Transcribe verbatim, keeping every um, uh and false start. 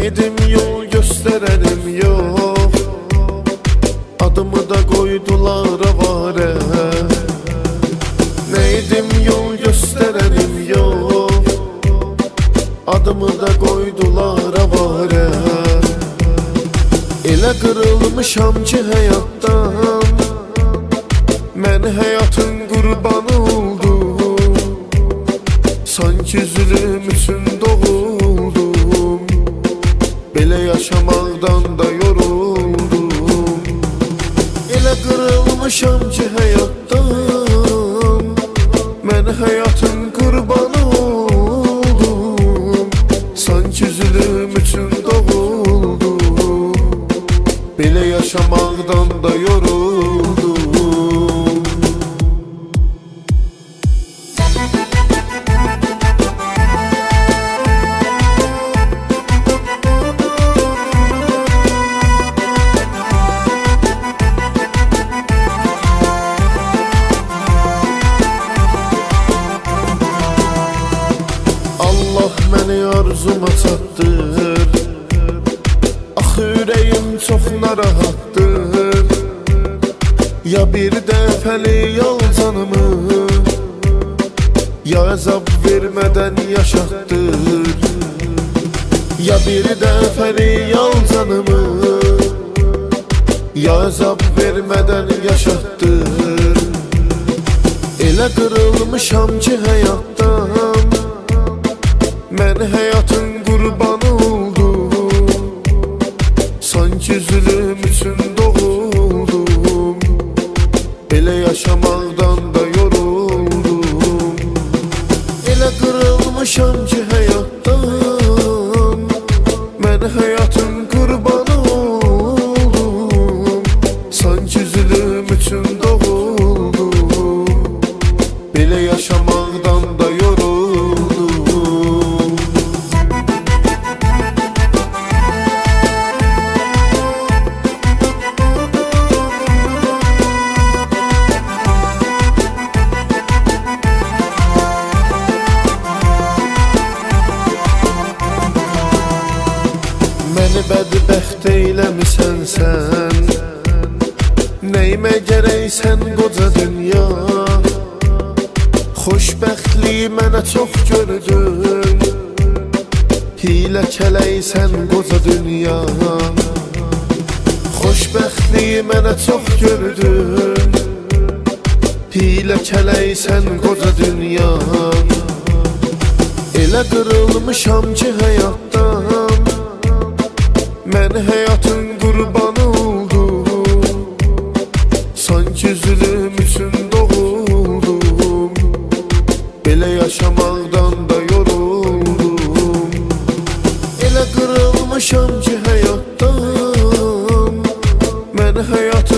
Neydim yol gösterenim yok, adımı da koydular avare. Neydim yol gösterenim yok, adımı da koydular avare. Elə qırılmışam ki həyatdan, mən həyatın qurbanı oldum. Sanki zülüm üçün doğuldum, belə yaşamaqdan da yoruldum. Elə qırılmışam ki həyatdan, mən həyatın qurbanı oldum. Sanki zülüm üçün doğuldum, belə yaşamaqdan da yoruldum. Allah məni arzuma çatdır, axı ürəyim çox narahatdır. Ya bir dəfəlik al canımı, ya əzab vermədən yaşatdır. Ya bir dəfəlik al canımı, ya əzab vermədən yaşatdır. Elə qırılmışam ki həyatdan, mən həyatın qurbanı oldum. Sanki zülüm üçün doğuldum, belə yaşamaqdan da yoruldum. Elə qırılmışam ki həyatdan, mən həyatın qurbanı oldum. Sanki zülüm üçün doğuldum, belə yaşamaqdan da yoruldum. Məni bədbəxt eyləmisən sən, nəyimə gərəksən qoca dünya. Xoşbəxtliyi mənə çox gördün, hilə kələksən qoca dünya. Xoşbəxtliyi mənə çox gördün, hilə kələksən qoca dünya. Elə qırılmışam ki həyatdan, mən həyatın qurbanı oldum. Sanki zülüm üçün doğuldum, belə yaşamaqdan da yoruldum. Elə qırılmışam ki həyatdan, mən həyatın